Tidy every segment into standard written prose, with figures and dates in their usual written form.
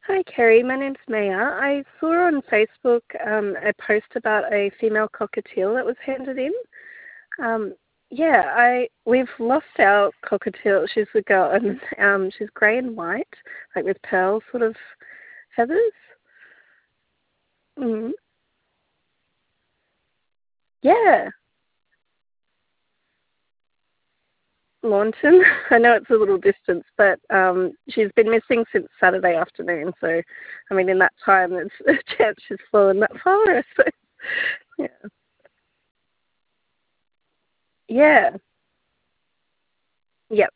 Hi, Kerry. My name's Maya. I saw on Facebook a post about a female cockatiel that was handed in. Um, we've lost our cockatiel. She's a girl, and she's grey and white, like with pearl sort of feathers. Mm. Yeah, Launton. I know it's a little distance, but she's been missing since Saturday afternoon. So, I mean, in that time, there's a chance she's flown that far. So, yeah. Yeah. Yep.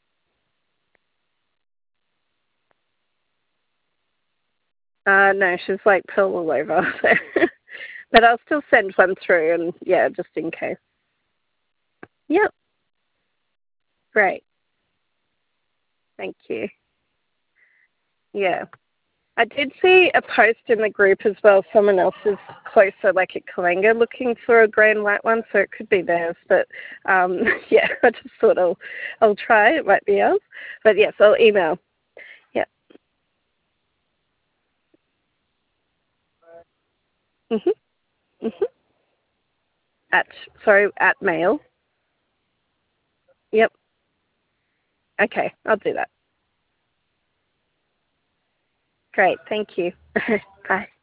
No, she's like pearl all over. So. But I'll still send one through and, yeah, just in case. Yep. Great. Thank you. Yeah. I did see a post in the group as well. Someone else is closer, like at Kalenga, looking for a grey and white one, so it could be theirs. But, yeah, I just thought I'll try. It might be ours. But, yes, I'll email. Yeah. Mhm. Mhm. At mail. Yep. Okay, I'll do that. Great. Thank you. Bye.